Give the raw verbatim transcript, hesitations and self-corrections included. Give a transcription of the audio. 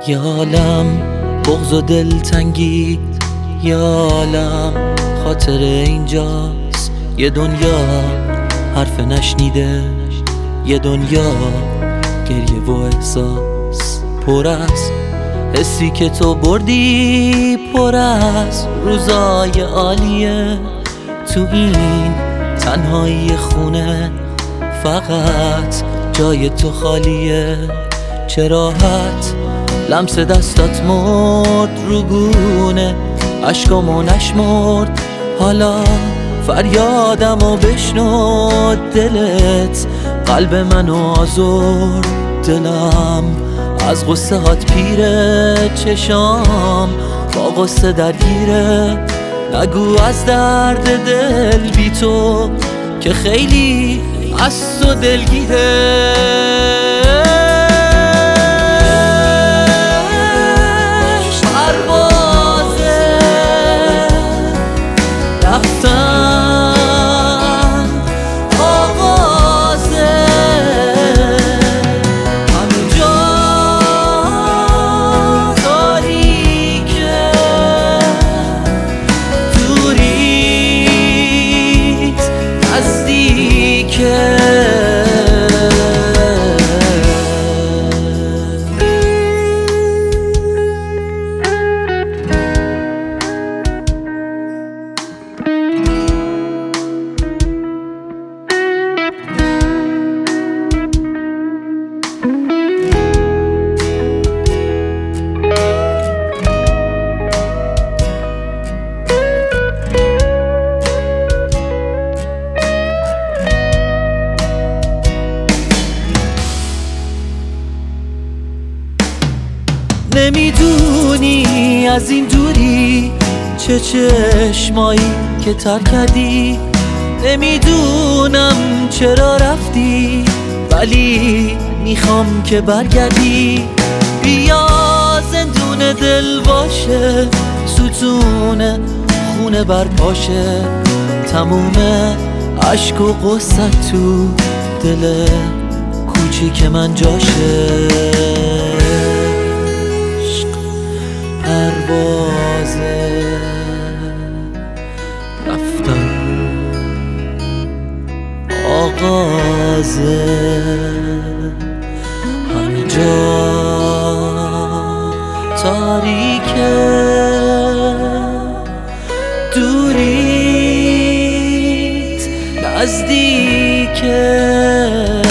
یالم بغض و دلتنگی، یالم خاطر اینجاست. یه دنیا حرف نشنیده، یه دنیا گریه و احساس، پر از حسی که تو بردی، پر از روزای عالیه. تو این تنهایی خونه فقط جای تو خالیه. چه راحت لمس دستات مرد رو گونه، عشقامو نشمرد. حالا فریادمو بشنو، دلت قلب منو آزرد. دلم از غصه هات پیره، چشام با غصه درگیره. نگو از درد دل بی تو که خیلی از تو دلگیره. نمیدونی از این دوری چه چشمایی که ترک کردی. نمیدونم چرا رفتی، ولی میخوام که برگردی. بیا زندون دل باشه، ستون خونه برپاشه. تموم عشق و غصه تو دل کوچیک من جاشه. پروازه رفتن آغازه، همه جا تاریکه. دوریت نزدیکه.